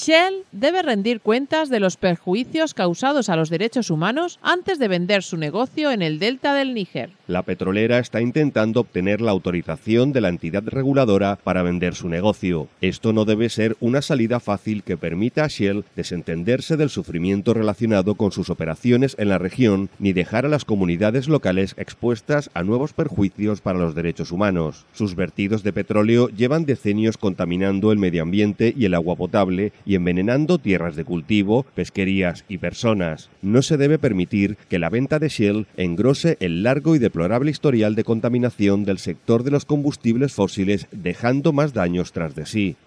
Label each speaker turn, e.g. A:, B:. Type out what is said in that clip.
A: Shell debe rendir cuentas de los perjuicios causados a los derechos humanos antes de vender su negocio en el delta del Níger.
B: La petrolera está intentando obtener la autorización de la entidad reguladora para vender su negocio. Esto no debe ser una salida fácil que permita a Shell desentenderse del sufrimiento relacionado con sus operaciones en la región ni dejar a las comunidades locales expuestas a nuevos perjuicios para los derechos humanos. Sus vertidos de petróleo llevan decenios contaminando el medio ambiente y el agua potable y envenenando tierras de cultivo, pesquerías y personas. No se debe permitir que la venta de Shell engrose el largo y deplorable historial de contaminación del sector de los combustibles fósiles, dejando más daños tras de sí.